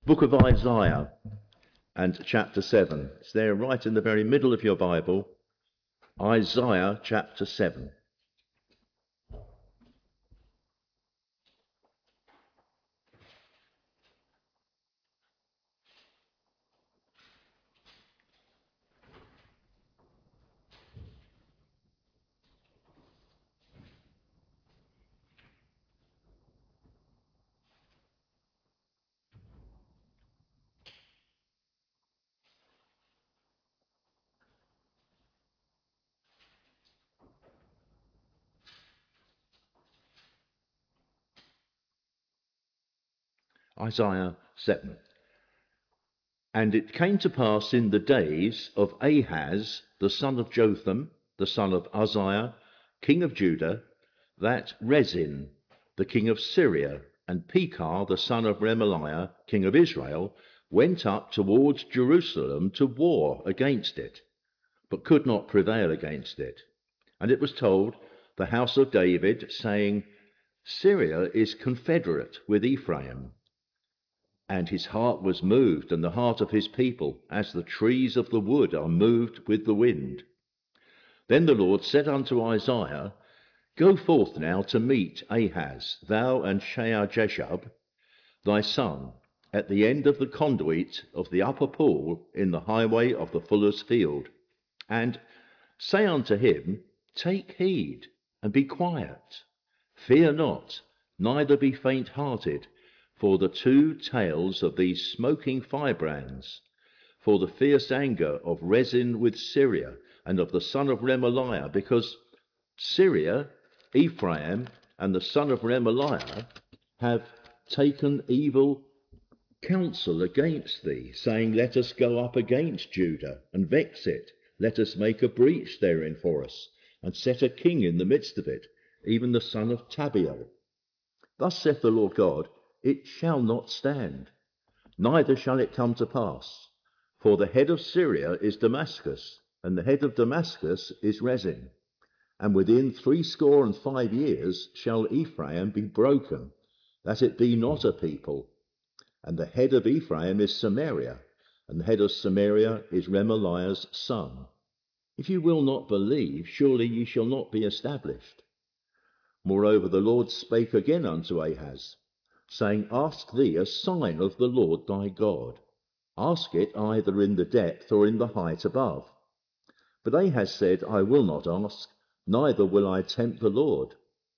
Book of Isaiah and chapter 7. It's there right in the very middle of your Bible. Isaiah chapter 7. Isaiah 7. And it came to pass in the days of Ahaz, the son of Jotham, the son of Uzziah, king of Judah, that Rezin, the king of Syria, and Pekah, the son of Remaliah, king of Israel, went up towards Jerusalem to war against it, but could not prevail against it. And it was told the house of David, saying, Syria is confederate with Ephraim. And his heart was moved, and the heart of his people, as the trees of the wood are moved with the wind. Then the Lord said unto Isaiah, Go forth now to meet Ahaz, thou and Shear-jashub, thy son, at the end of the conduit of the upper pool in the highway of the fuller's field. And say unto him, Take heed, and be quiet. Fear not, neither be faint-hearted, for the two tails of these smoking firebrands, for the fierce anger of Rezin with Syria, and of the son of Remaliah, because Syria, Ephraim, and the son of Remaliah have taken evil counsel against thee, saying, Let us go up against Judah, and vex it. Let us make a breach therein for us, and set a king in the midst of it, even the son of Tabiel. Thus saith the Lord God, It shall not stand, neither shall it come to pass. For the head of Syria is Damascus, and the head of Damascus is Rezin. And within 65 years shall Ephraim be broken, that it be not a people. And the head of Ephraim is Samaria, and the head of Samaria is Remaliah's son. If you will not believe, surely ye shall not be established. Moreover, the Lord spake again unto Ahaz, saying, Ask thee a sign of the Lord thy God. Ask it either in the depth or in the height above. But Ahaz said, I will not ask, neither will I tempt the Lord.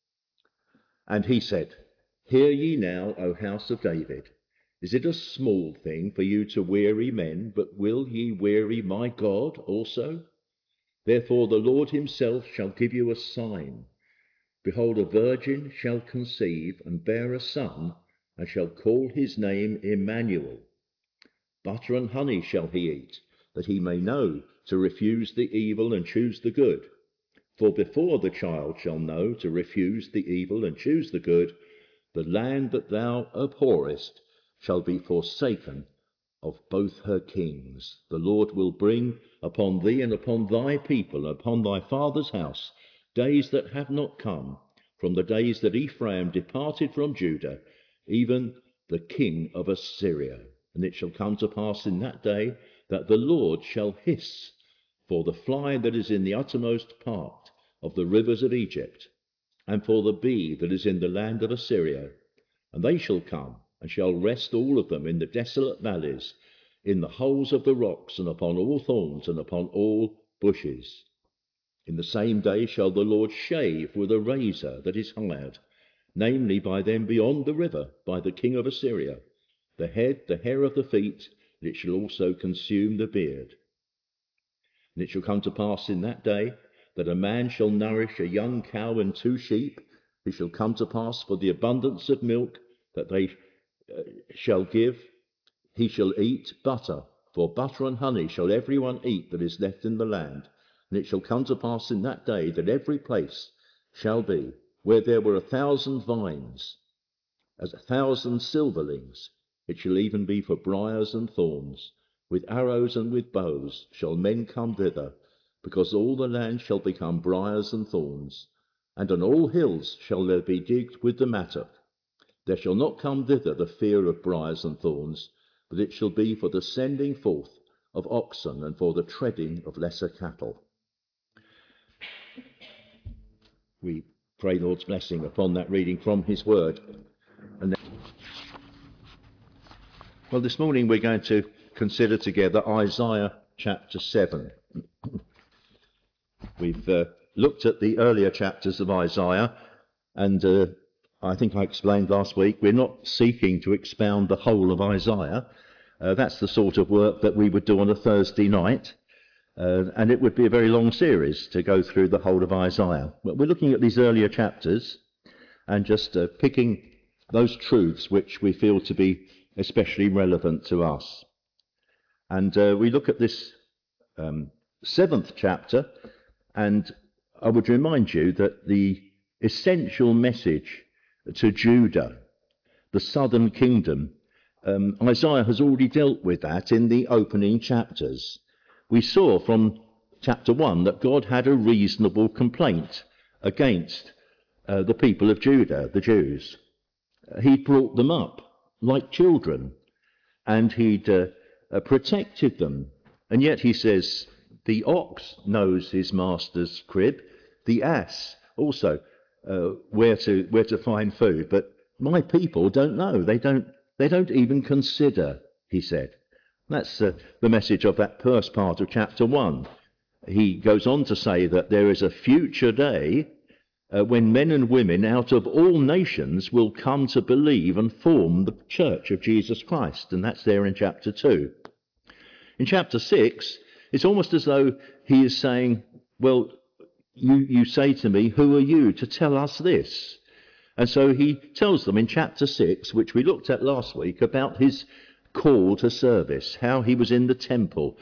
And he said, Hear ye now, O house of David. Is it a small thing for you to weary men, but will ye weary my God also? Therefore the Lord himself shall give you a sign. Behold, a virgin shall conceive and bear a son, and shall call his name Emmanuel. Butter and honey shall he eat, that he may know to refuse the evil and choose the good. For before the child shall know to refuse the evil and choose the good, the land that thou abhorrest shall be forsaken of both her kings. The Lord will bring upon thee and upon thy people, and upon thy father's house, days that have not come, from the days that Ephraim departed from Judah, even the king of Assyria. And it shall come to pass in that day that the Lord shall hiss for the fly that is in the uttermost part of the rivers of Egypt, and for the bee that is in the land of Assyria. And they shall come, and shall rest all of them in the desolate valleys, in the holes of the rocks, and upon all thorns, and upon all bushes. In the same day shall the Lord shave with a razor that is hired, namely by them beyond the river, by the king of Assyria, the head, the hair of the feet, and it shall also consume the beard. And it shall come to pass in that day that a man shall nourish a young cow and 2 sheep, who shall come to pass for the abundance of milk that they shall give, he shall eat butter, for butter and honey shall every one eat that is left in the land. And it shall come to pass in that day that every place shall be, where there were 1,000 vines, as 1,000 silverlings, it shall even be for briars and thorns. With arrows and with bows shall men come thither, because all the land shall become briars and thorns. And on all hills shall there be digged with the mattock. There shall not come thither the fear of briars and thorns, but it shall be for the sending forth of oxen and for the treading of lesser cattle. We pray Lord's blessing upon that reading from his word. And then, well, this morning we're going to consider together Isaiah chapter 7. We've looked at the earlier chapters of Isaiah, and I think I explained last week, we're not seeking to expound the whole of Isaiah. That's the sort of work that we would do on a Thursday night, and it would be a very long series to go through the whole of Isaiah. But we're looking at these earlier chapters and just picking those truths which we feel to be especially relevant to us. And we look at this 7th chapter, and I would remind you that the essential message to Judah, the southern kingdom, Isaiah has already dealt with that in the opening chapters. We saw from chapter 1 that God had a reasonable complaint against the people of Judah, the Jews. He'd brought them up like children, and he'd protected them. And yet he says, the ox knows his master's crib, the ass also where to find food, but my people don't know. They don't even consider, he said. That's the message of that first part of chapter 1. He goes on to say that there is a future day when men and women out of all nations will come to believe and form the church of Jesus Christ, and that's there in chapter 2. In chapter 6, it's almost as though he is saying, well, you say to me, who are you to tell us this? And so he tells them in chapter 6, which we looked at last week, about his call to service, how he was in the temple,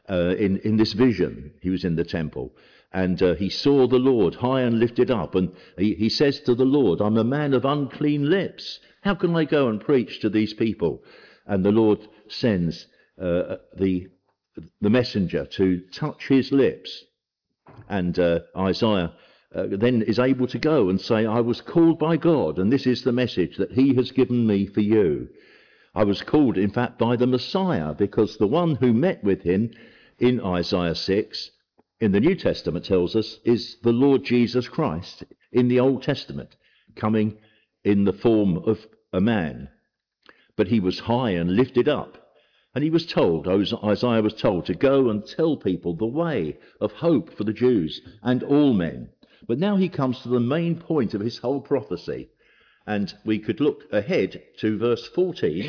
in this vision. He was in the temple, and he saw the Lord high and lifted up, and he says to the Lord, I'm a man of unclean lips. How can I go and preach to these people? And the Lord sends the messenger to touch his lips. And Isaiah then is able to go and say, I was called by God, and this is the message that he has given me for you. I was called, in fact, by the Messiah, because the one who met with him in Isaiah 6, in the New Testament tells us, is the Lord Jesus Christ in the Old Testament, coming in the form of a man. But he was high and lifted up. And he was told, Isaiah was told, to go and tell people the way of hope for the Jews and all men. But now he comes to the main point of his whole prophecy. And we could look ahead to verse 14.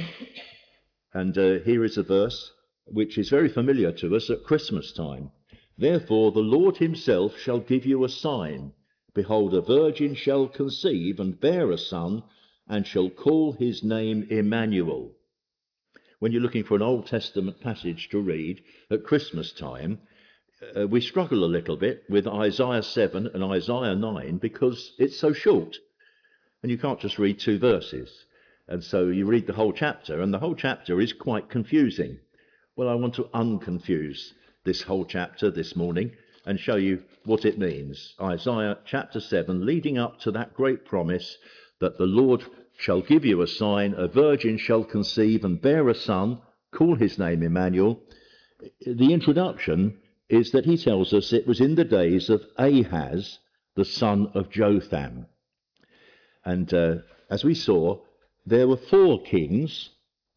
And here is a verse which is very familiar to us at Christmas time. Therefore the Lord himself shall give you a sign. Behold, a virgin shall conceive and bear a son, and shall call his name Emmanuel. When you're looking for an Old Testament passage to read at Christmas time, we struggle a little bit with Isaiah 7 and Isaiah 9 because it's so short. And you can't just read 2 verses. And so you read the whole chapter, and the whole chapter is quite confusing. Well, I want to unconfuse this whole chapter this morning and show you what it means. Isaiah chapter 7, leading up to that great promise that the Lord shall give you a sign, a virgin shall conceive and bear a son, call his name Emmanuel. The introduction is that he tells us it was in the days of Ahaz, the son of Jotham. And as we saw, there were 4 kings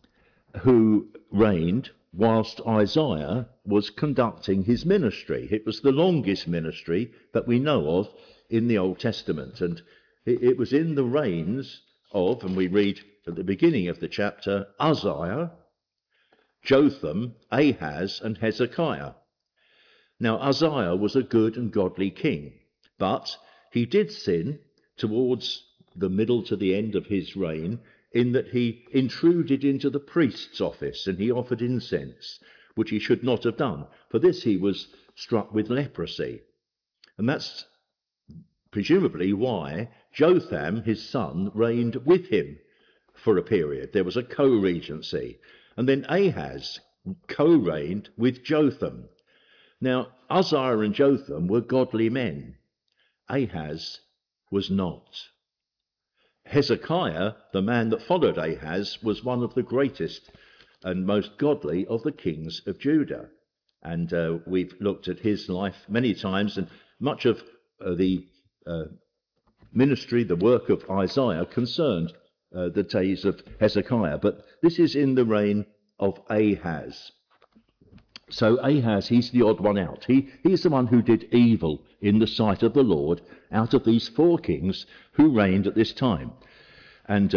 who reigned whilst Isaiah was conducting his ministry. It was the longest ministry that we know of in the Old Testament. And it was in the reigns of, and we read at the beginning of the chapter, Uzziah, Jotham, Ahaz, and Hezekiah. Now, Uzziah was a good and godly king, but he did sin towards the middle to the end of his reign, in that he intruded into the priest's office and he offered incense, which he should not have done. For this he was struck with leprosy. And that's presumably why Jotham, his son, reigned with him for a period. There was a co-regency. And then Ahaz co-reigned with Jotham. Now, Uzziah and Jotham were godly men. Ahaz was not. Hezekiah, the man that followed Ahaz, was one of the greatest and most godly of the kings of Judah. And we've looked at his life many times, and much of the ministry, the work of Isaiah concerned the days of Hezekiah. But this is in the reign of Ahaz. So Ahaz, he's the odd one out. He's the one who did evil in the sight of the Lord out of these four kings who reigned at this time. And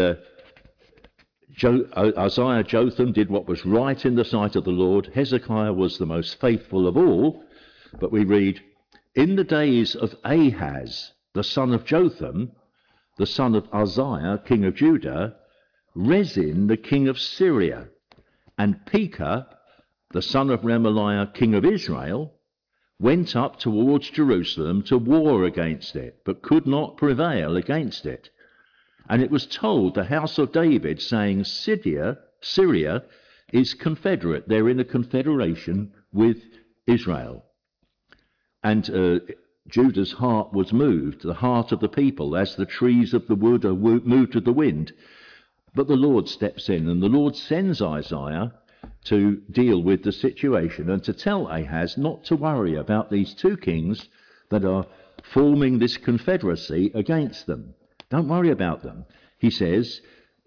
Uzziah, Jotham did what was right in the sight of the Lord. Hezekiah was the most faithful of all. But we read, in the days of Ahaz, the son of Jotham, the son of Uzziah, king of Judah, Rezin, the king of Syria, and Pekah, the son of Remaliah, king of Israel, went up towards Jerusalem to war against it, but could not prevail against it. And it was told the house of David, saying, Syria is confederate. They're in a confederation with Israel. And Judah's heart was moved, the heart of the people, as the trees of the wood are moved to the wind. But the Lord steps in, and the Lord sends Isaiah to deal with the situation and to tell Ahaz not to worry about these two kings that are forming this confederacy against them. Don't worry about them. He says,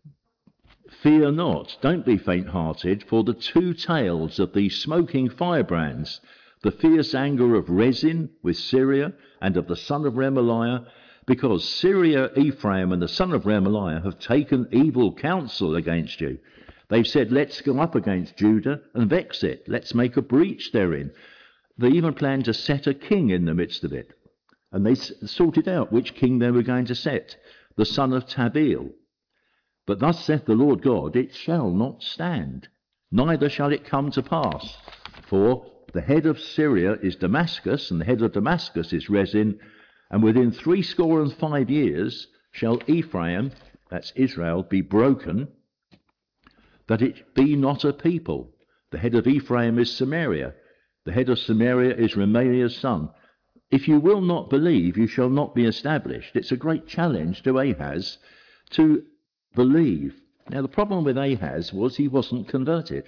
fear not, don't be faint-hearted, for the two tails of these smoking firebrands, the fierce anger of Rezin with Syria and of the son of Remaliah, because Syria, Ephraim, and the son of Remaliah have taken evil counsel against you. They've said, let's go up against Judah and vex it. Let's make a breach therein. They even planned to set a king in the midst of it. And they sorted out which king they were going to set, the son of Tabeel. But thus saith the Lord God, it shall not stand, neither shall it come to pass. For the head of Syria is Damascus, and the head of Damascus is Rezin, and within 65 years shall Ephraim, that's Israel, be broken, that it be not a people. The head of Ephraim is Samaria. The head of Samaria is Remaliah's son. If you will not believe, you shall not be established. It's a great challenge to Ahaz to believe. Now, the problem with Ahaz was he wasn't converted.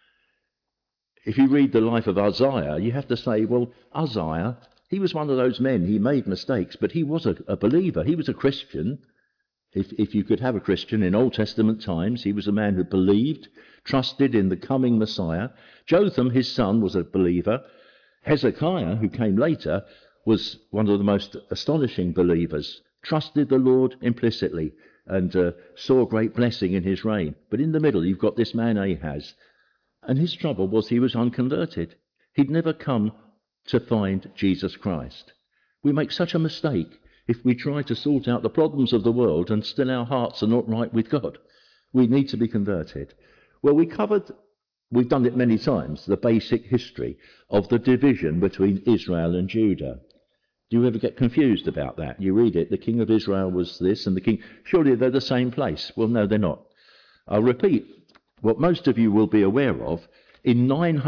If you read the life of Uzziah, you have to say, well, Uzziah, he was one of those men. He made mistakes, but he was a believer. He was a Christian. If you could have a Christian in Old Testament times, he was a man who believed, trusted in the coming Messiah. Jotham, his son, was a believer. Hezekiah, who came later, was one of the most astonishing believers, trusted the Lord implicitly and saw great blessing in his reign. But in the middle, you've got this man Ahaz, and his trouble was he was unconverted. He'd never come to find Jesus Christ. We make such a mistake if we try to sort out the problems of the world and still our hearts are not right with God. We need to be converted. Well, we've done it many times, the basic history of the division between Israel and Judah. Do you ever get confused about that? You read it, the king of Israel was this and the king, surely they're the same place. Well, no, they're not. I'll repeat what most of you will be aware of. In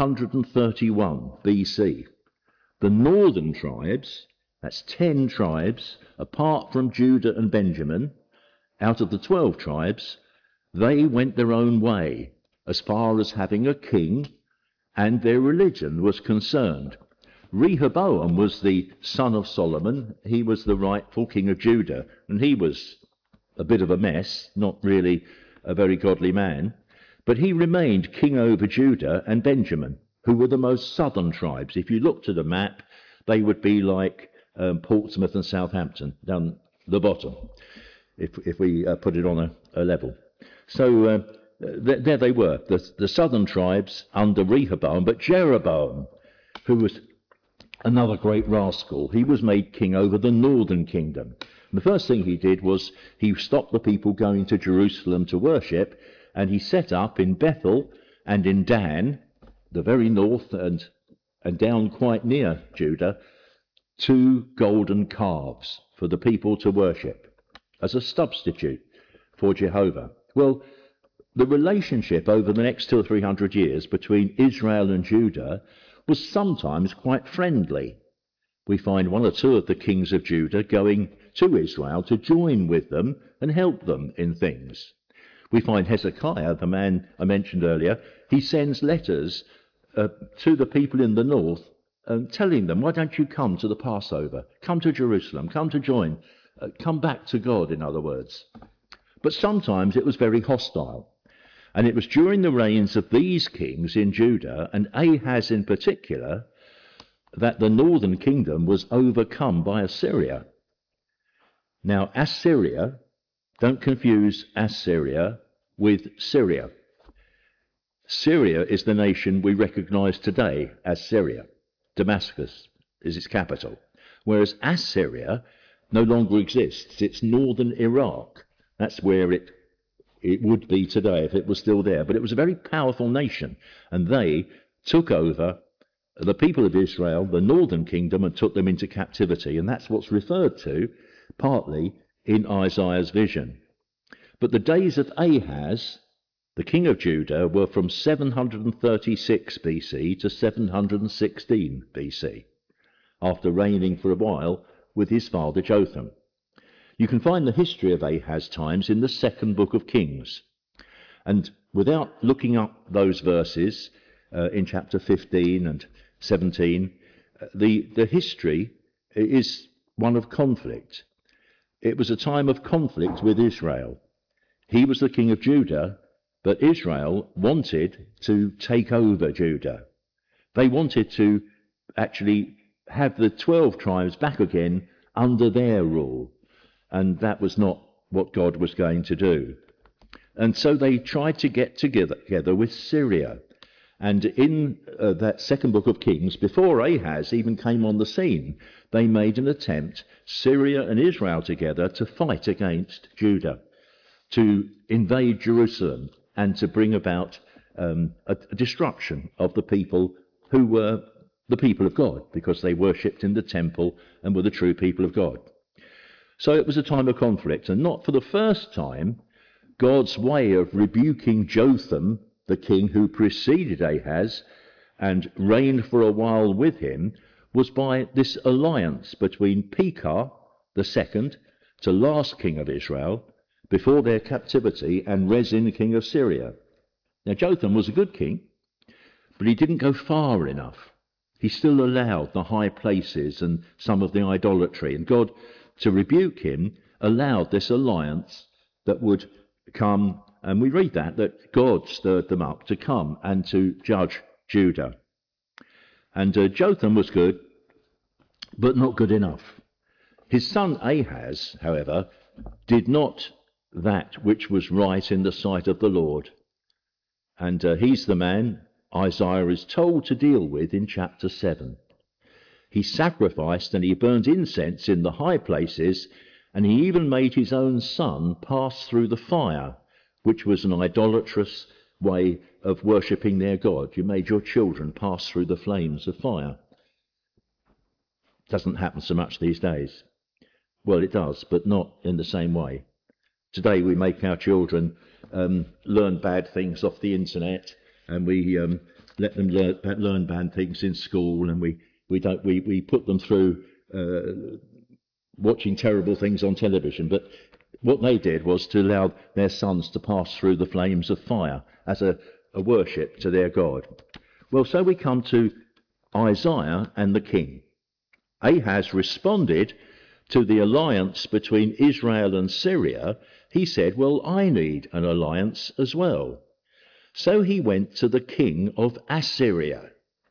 931 BC, the northern tribes, that's 10 tribes, apart from Judah and Benjamin, out of the 12 tribes, they went their own way as far as having a king, and their religion was concerned. Rehoboam was the son of Solomon. He was the rightful king of Judah, and he was a bit of a mess, not really a very godly man. But he remained king over Judah and Benjamin, who were the most southern tribes. If you looked at a map, they would be like Portsmouth and Southampton down the bottom, if we put it on a level. So there they were, the southern tribes under Rehoboam. But Jeroboam, who was another great rascal, he was made king over the northern kingdom. And the first thing he did was he stopped the people going to Jerusalem to worship, and he set up in Bethel and in Dan, the very north and down quite near Judah, 2 golden calves for the people to worship as a substitute for Jehovah. Well, the relationship over the next 200 or 300 years between Israel and Judah was sometimes quite friendly. We find 1 or 2 of the kings of Judah going to Israel to join with them and help them in things. we find Hezekiah, the man I mentioned earlier, he sends letters to the people in the north, telling them, why don't you come to the Passover? Come to Jerusalem, come to join, come back to God, in other words. But sometimes it was very hostile. And it was during the reigns of these kings in Judah, and Ahaz in particular, that the northern kingdom was overcome by Assyria. Now, Assyria, don't confuse Assyria with Syria. Syria is the nation we recognize today as Syria. Damascus is its capital. Whereas Assyria no longer exists. It's northern Iraq. That's where it would be today if it was still there. But it was a very powerful nation, and they took over the people of Israel, the northern kingdom, and took them into captivity. And that's what's referred to partly in Isaiah's vision. But the days of Ahaz, the king of Judah, were from 736 BC to 716 BC, after reigning for a while with his father Jotham. You can find the history of Ahaz's times in the second book of Kings. And without looking up those verses in chapter 15 and 17, the history is one of conflict. It was a time of conflict with Israel. He was the king of Judah, but Israel wanted to take over Judah. They wanted to actually have the 12 tribes back again under their rule. And that was not what God was going to do. And so they tried to get together with Syria. And in that second book of Kings, before Ahaz even came on the scene, they made an attempt, Syria and Israel together, to fight against Judah, to invade Jerusalem, and to bring about a destruction of the people who were the people of God, because they worshipped in the temple and were the true people of God. So it was a time of conflict, and not for the first time, God's way of rebuking Jotham, the king who preceded Ahaz and reigned for a while with him, was by this alliance between Pekah the second, the last king of Israel, before their captivity, and Rezin, king of Syria. Now Jotham was a good king, but he didn't go far enough. He still allowed the high places and some of the idolatry, and God, to rebuke him, allowed this alliance that would come, and we read that God stirred them up to come and to judge Judah. And Jotham was good, but not good enough. His son Ahaz, however, did not that which was right in the sight of the Lord. And he's the man Isaiah is told to deal with in chapter 7. He sacrificed and he burned incense in the high places, and he even made his own son pass through the fire, which was an idolatrous way of worshipping their God. You made your children pass through the flames of fire. Doesn't happen so much these days. Well, it does, but not in the same way. Today we make our children learn bad things off the internet, and we let them learn bad things in school, and we put them through watching terrible things on television. But what they did was to allow their sons to pass through the flames of fire as a worship to their God. Well, so we come to Isaiah and the king. Ahaz responded to the alliance between Israel and Syria. He said, well, I need an alliance as well. So he went to the king of Assyria.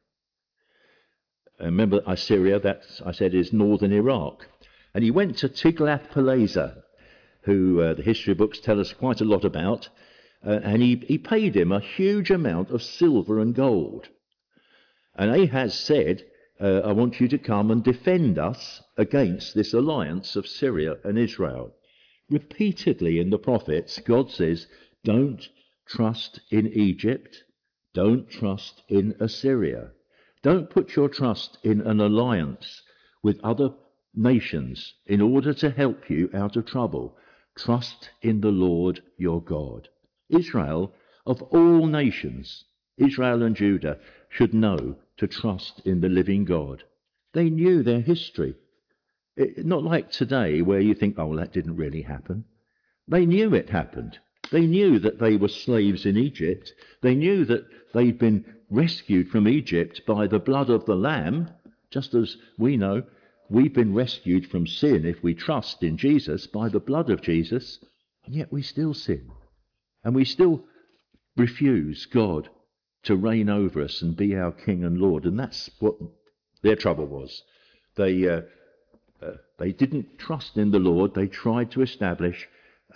Remember, Assyria, that I said is northern Iraq. And he went to Tiglath-Pileser, who the history books tell us quite a lot about, and he paid him a huge amount of silver and gold. And Ahaz said, I want you to come and defend us against this alliance of Syria and Israel. Repeatedly in the prophets, God says, don't trust in Egypt, don't trust in Assyria. Don't put your trust in an alliance with other nations in order to help you out of trouble. Trust in the Lord your God. Israel, of all nations, Israel and Judah, should know to trust in the living God. They knew their history. Not like today where you think, oh, well, that didn't really happen. They knew it happened. They knew that they were slaves in Egypt. They knew that they'd been rescued from Egypt by the blood of the Lamb, just as we know we've been rescued from sin if we trust in Jesus by the blood of Jesus, and yet we still sin. And we still refuse God to reign over us and be our King and Lord. And that's what their trouble was. They didn't trust in the Lord. They tried to establish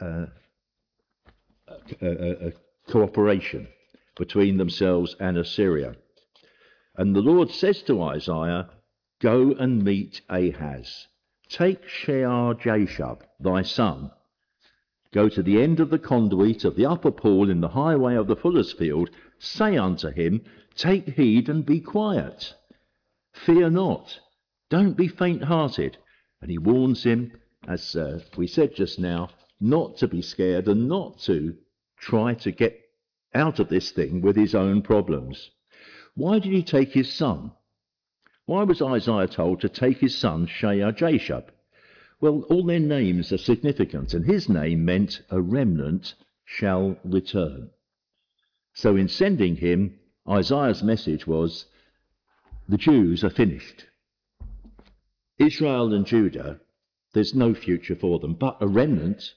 a cooperation between themselves and Assyria. And the Lord says to Isaiah, "Go and meet Ahaz. Take Shear-Jashub, thy son. Go to the end of the conduit of the upper pool in the highway of the fuller's field. Say unto him, take heed and be quiet. Fear not. Don't be faint-hearted." And he warns him, as we said just now, not to be scared and not to try to get out of this thing with his own problems. Why did he take his son? Why was Isaiah told to take his son Shear-Jashub? Well, all their names are significant, and his name meant a remnant shall return. So in sending him, Isaiah's message was, the Jews are finished. Israel and Judah, there's no future for them, but a remnant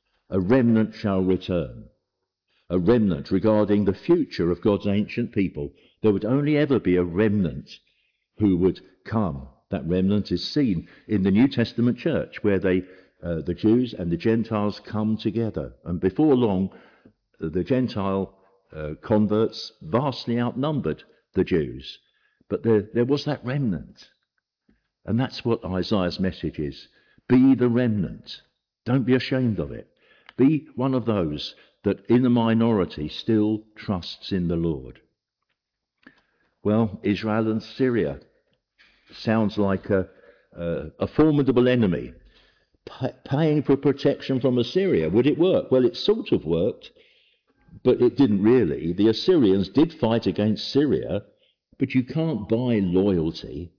shall return. A remnant regarding the future of God's ancient people. There would only ever be a remnant who would come. That remnant is seen in the New Testament church, where the Jews and the Gentiles come together. And before long, the Gentile converts vastly outnumbered the Jews. But there was that remnant. And that's what Isaiah's message is. Be the remnant. Don't be ashamed of it. Be one of those that in the minority still trusts in the Lord. Well, Israel and Syria sounds like a formidable enemy paying for protection from Assyria. Would it work? Well, it sort of worked, but it didn't really. The Assyrians did fight against Syria, but you can't buy loyalty.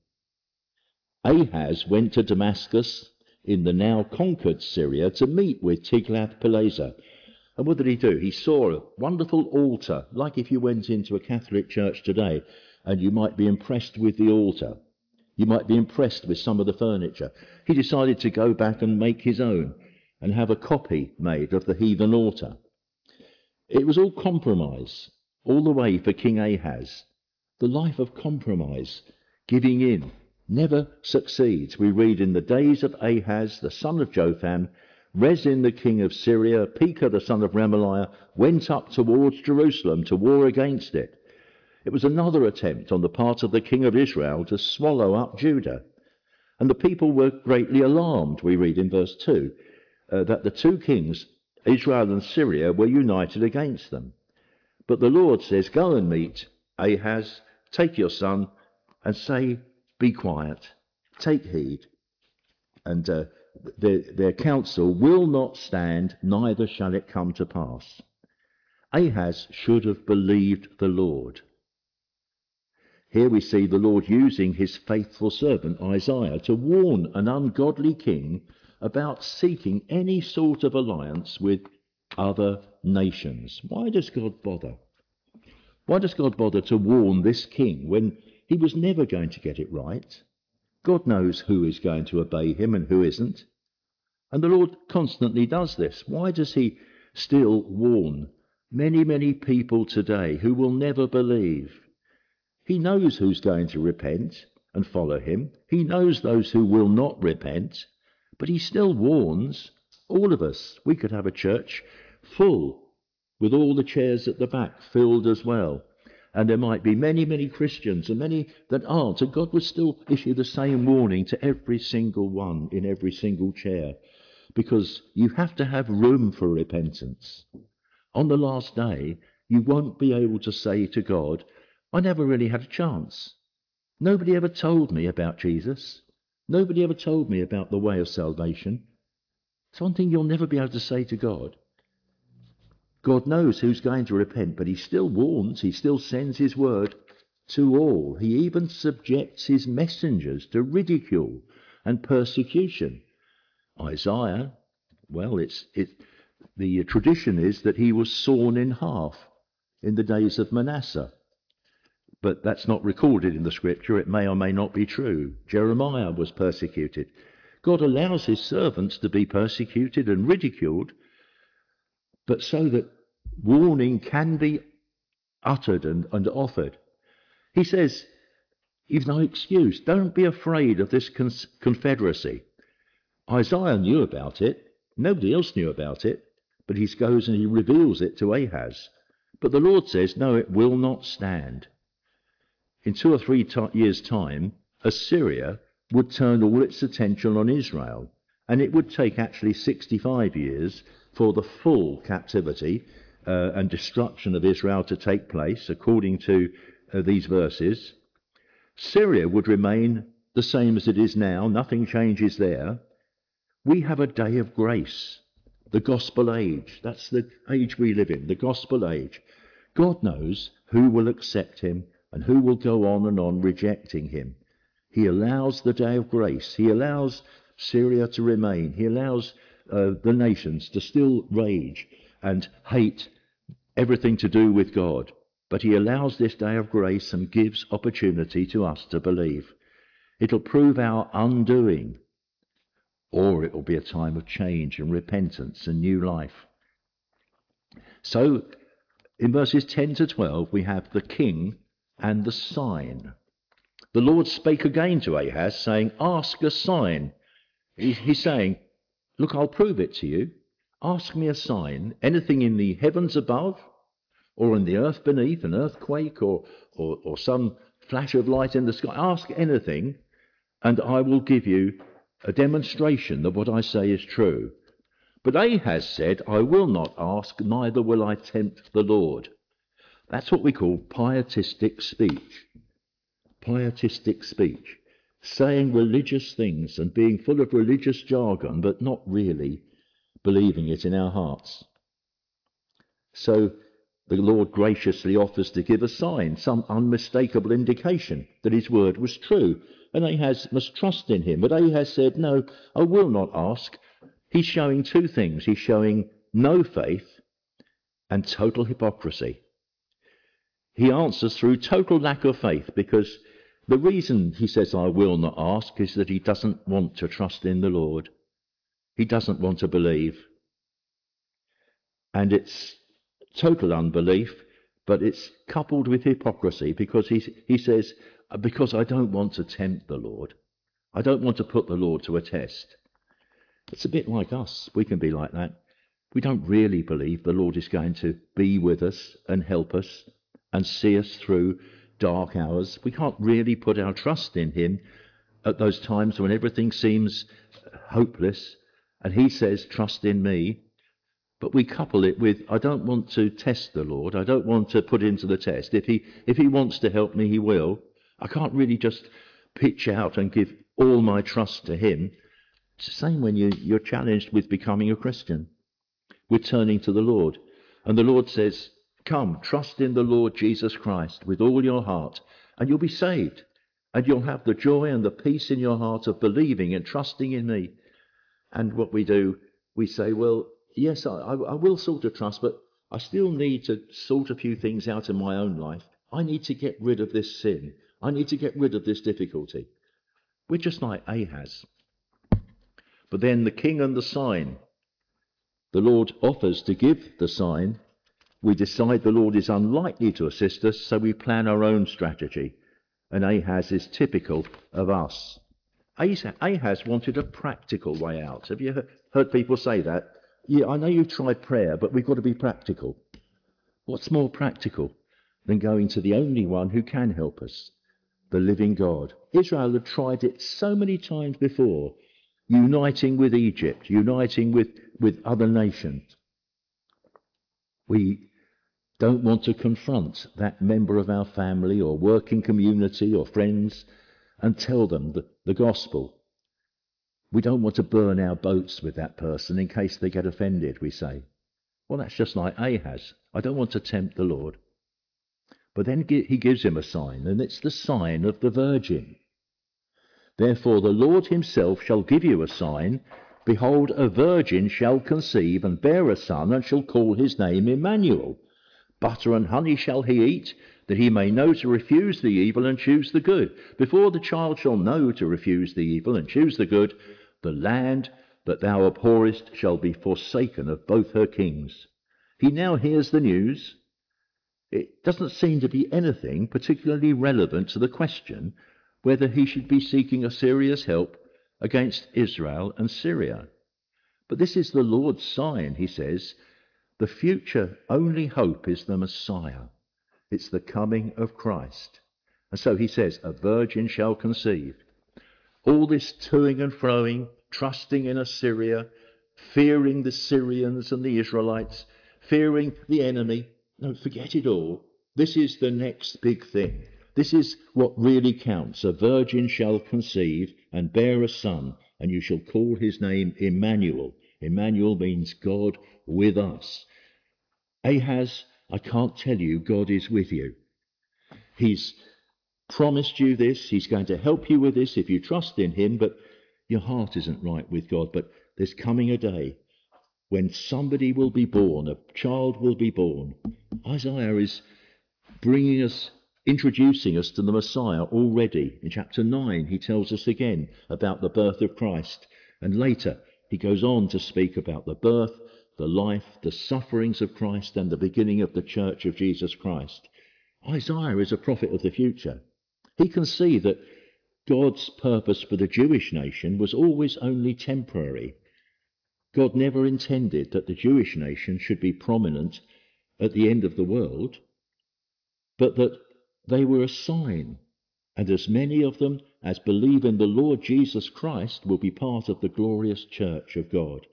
Ahaz went to Damascus in the now conquered Syria to meet with Tiglath-Pileser. And what did he do? He saw a wonderful altar, like if you went into a Catholic church today and you might be impressed with the altar. You might be impressed with some of the furniture. He decided to go back and make his own and have a copy made of the heathen altar. It was all compromise, all the way for King Ahaz. The life of compromise, giving in, never succeeds. We read in the days of Ahaz, the son of Jotham, Rezin the king of Syria, Pekah the son of Remaliah, went up towards Jerusalem to war against it. It was another attempt on the part of the king of Israel to swallow up Judah. And the people were greatly alarmed, we read in verse 2, that the two kings, Israel and Syria, were united against them. But the Lord says, go and meet Ahaz, take your son, and say, be quiet, take heed. And their counsel will not stand, neither shall it come to pass. Ahaz should have believed the Lord. Here we see the Lord using his faithful servant Isaiah to warn an ungodly king about seeking any sort of alliance with other nations. Why does God bother? Why does God bother to warn this king when he was never going to get it right? God knows who is going to obey him and who isn't. And the Lord constantly does this. Why does he still warn many, many people today who will never believe? He knows who's going to repent and follow him. He knows those who will not repent. But he still warns all of us. We could have a church full with all the chairs at the back filled as well. And there might be many, many Christians and many that aren't. And God would still issue the same warning to every single one in every single chair. Because you have to have room for repentance. On the last day, you won't be able to say to God, I never really had a chance. Nobody ever told me about Jesus. Nobody ever told me about the way of salvation. It's one thing you'll never be able to say to God. God knows who's going to repent, but he still warns, he still sends his word to all. He even subjects his messengers to ridicule and persecution. Isaiah, well, the tradition is that he was sawn in half in the days of Manasseh. But that's not recorded in the scripture. It may or may not be true. Jeremiah was persecuted. God allows his servants to be persecuted and ridiculed, but so that warning can be uttered and offered. He says, you've no excuse. Don't be afraid of this confederacy. Isaiah knew about it. Nobody else knew about it. But he goes and he reveals it to Ahaz. But the Lord says, no, it will not stand. In 2 or 3 years' time, Assyria would turn all its attention on Israel. And it would take actually 65 years for the full captivity and destruction of Israel to take place, according to these verses. Syria would remain the same as it is now. Nothing changes there. We have a day of grace, the gospel age. That's the age we live in, the gospel age. God knows who will accept him and who will go on and on rejecting him. He allows the day of grace. He allows Syria to remain. He allows the nations to still rage and hate everything to do with God. But he allows this day of grace and gives opportunity to us to believe. It'll prove our undoing, or it will be a time of change and repentance and new life. So in verses 10 to 12, we have the king and the sign. The Lord spake again to Ahaz, saying, ask a sign. He's saying, look, I'll prove it to you. Ask me a sign, anything in the heavens above, or in the earth beneath, an earthquake, or some flash of light in the sky. Ask anything, and I will give you a demonstration that what I say is true. But Ahaz said, I will not ask, neither will I tempt the Lord. That's what we call pietistic speech. Pietistic speech. Saying religious things and being full of religious jargon, but not really believing it in our hearts. So the Lord graciously offers to give a sign, some unmistakable indication that his word was true. And Ahaz must trust in him. But Ahaz said, no, I will not ask. He's showing 2 things. He's showing no faith and total hypocrisy. He answers through total lack of faith, because the reason he says, I will not ask, is that he doesn't want to trust in the Lord. He doesn't want to believe. And it's total unbelief, but it's coupled with hypocrisy, because he says, because I don't want to tempt the Lord. I don't want to put the Lord to a test. It's a bit like us. We can be like that. We don't really believe the Lord is going to be with us and help us and see us through dark hours. We can't really put our trust in him at those times when everything seems hopeless. And he says, trust in me. But we couple it with, I don't want to test the Lord. I don't want to put him to the test. If he wants to help me, he will. I can't really just pitch out and give all my trust to him. It's the same when you're challenged with becoming a Christian, with turning to the Lord. And the Lord says, come, trust in the Lord Jesus Christ with all your heart, and you'll be saved. And you'll have the joy and the peace in your heart of believing and trusting in me. And what we do, we say, well, yes, I will sort of trust, but I still need to sort a few things out in my own life. I need to get rid of this sin. I need to get rid of this difficulty. We're just like Ahaz. But then the king and the sign. The Lord offers to give the sign. We decide the Lord is unlikely to assist us, so we plan our own strategy. And Ahaz is typical of us. Ahaz wanted a practical way out. Have you heard people say that? Yeah, I know you've tried prayer, but we've got to be practical. What's more practical than going to the only one who can help us, the living God? Israel had tried it so many times before, uniting with Egypt, uniting with other nations. We don't want to confront that member of our family or working community or friends and tell them the gospel. We don't want to burn our boats with that person in case they get offended, we say. Well, that's just like Ahaz. I don't want to tempt the Lord. But then he gives him a sign, and it's the sign of the virgin. Therefore the Lord himself shall give you a sign. Behold, a virgin shall conceive and bear a son, and shall call his name Emmanuel. Butter and honey shall he eat, that he may know to refuse the evil and choose the good. Before the child shall know to refuse the evil and choose the good, the land that thou abhorrest shall be forsaken of both her kings. He now hears the news. It doesn't seem to be anything particularly relevant to the question whether he should be seeking Assyria's help against Israel and Syria. But this is the Lord's sign, he says. The future only hope is the Messiah. It's the coming of Christ. And so he says, a virgin shall conceive. All this toing and froing, trusting in Assyria, fearing the Syrians and the Israelites, fearing the enemy, no, forget it all. This is the next big thing. This is what really counts. A virgin shall conceive and bear a son, and you shall call his name Emmanuel. Emmanuel means God with us. Ahaz, I can't tell you God is with you. He's promised you this. He's going to help you with this if you trust in him, but your heart isn't right with God. But there's coming a day when somebody will be born, a child will be born. Isaiah is introducing us to the Messiah already. In chapter 9, he tells us again about the birth of Christ. And later, he goes on to speak about the birth, the life, the sufferings of Christ, and the beginning of the church of Jesus Christ. Isaiah is a prophet of the future. He can see that God's purpose for the Jewish nation was always only temporary. God never intended that the Jewish nation should be prominent at the end of the world, but that they were a sign, and as many of them as believe in the Lord Jesus Christ will be part of the glorious church of God.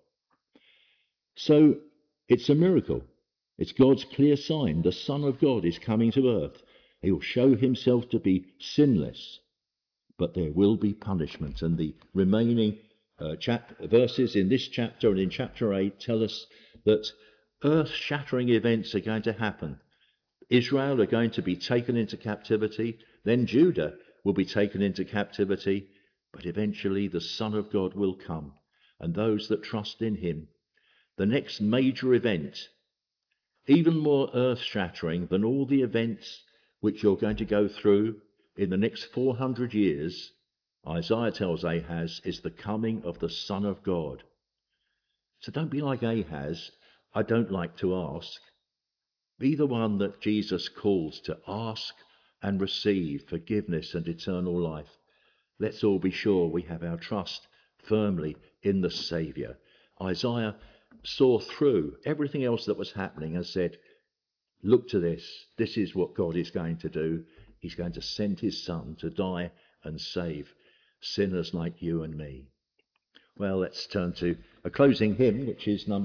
So it's a miracle. It's God's clear sign. The Son of God is coming to earth. He will show himself to be sinless, but there will be punishment. And the remaining verses in this chapter and in chapter 8 tell us that earth-shattering events are going to happen. Israel are going to be taken into captivity, then Judah will be taken into captivity, but eventually the Son of God will come, and those that trust in him. The next major event, even more earth-shattering than all the events which you're going to go through in the next 400 years, Isaiah tells Ahaz, is the coming of the Son of God. So don't be like Ahaz. I don't like to ask. Be the one that Jesus calls to ask and receive forgiveness and eternal life. Let's all be sure we have our trust firmly in the Saviour. Isaiah saw through everything else that was happening and said, look to this. This is what God is going to do. He's going to send his Son to die and save sinners like you and me. Well, let's turn to a closing hymn, which is number